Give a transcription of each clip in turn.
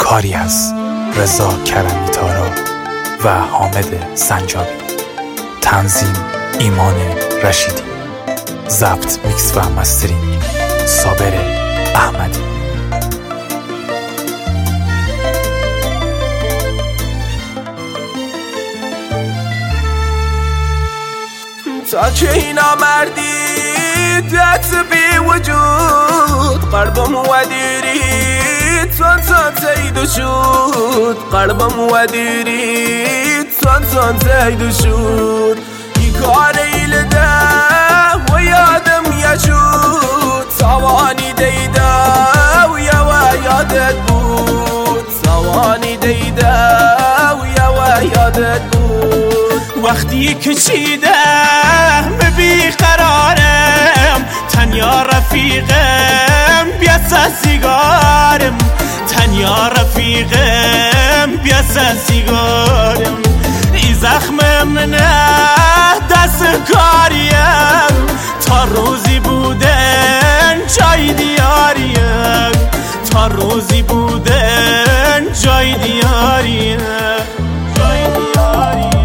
کاری از رضا کرمی تارا و حامد سنجابی. تنظیم ایمان رشیدی. ضبط، میکس و مسترینگ صابر احمدی. تا که اینا مردی دست بی وجود قلبم ودیری تون زیدو شد قلبم ودیری تون زیدو شد ی کار ایلده و یادم یشود سوانی دیده و یادت بود سوانی دیده و یادت بود وقتی که چیدم بیقرارم تنیا رفیقم بیاسا سیگارم تنیا رفیقم بیاسا سیگارم ای زخم منه دست کاریم تا روزی بودن جای دیاریم تا روزی بودن جای دیاریم جای دیاریم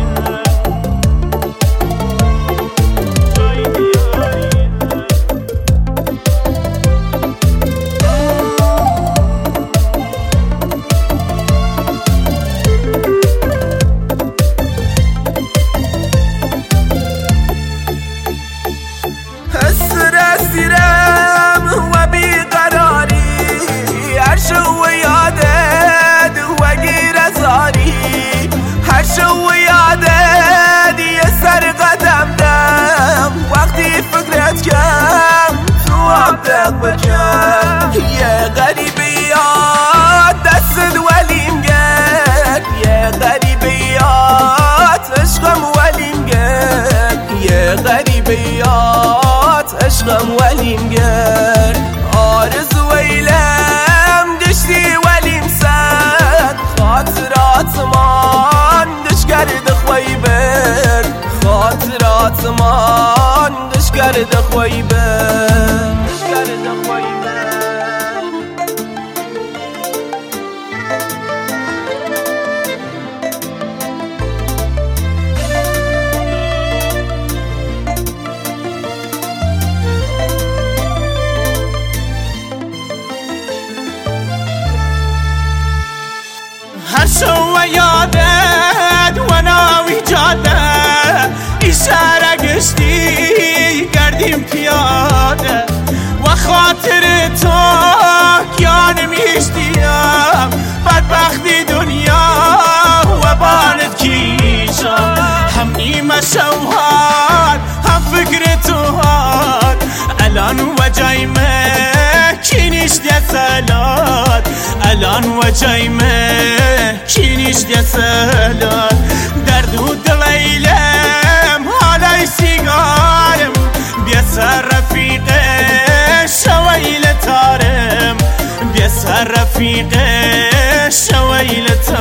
و بیقراری هرشو و یادت و گیر زاری هرشو و یادت یه سر قدم دم وقتی فکرت کم تو هم دق بکن یه غریبیات دست ولیم گرد یه غریبیات عشقم ولیم گرد یه غریبیات عشقم ولیم گرد آرزو ویلم دشتی ولیم سد خاطرات من دش کرد خوی بر خاطرات من دش کرد خوی بر دش کرد خوی بر هرشو و یادت و ناوی جاده اشاره گشتی گردیم پیاده و خاطر تو کیان میشتیم بدبختی دنیا و بارد کیشم هم نیمه شوهر هم فکر تو هاد الان و جایمه کینیش دسالات الان و جایمه کینیش دسالات درد و دلیلم حالای سیگارم بیاسر رفیقه شویل تارم بیاسر رفیقه شویل تارم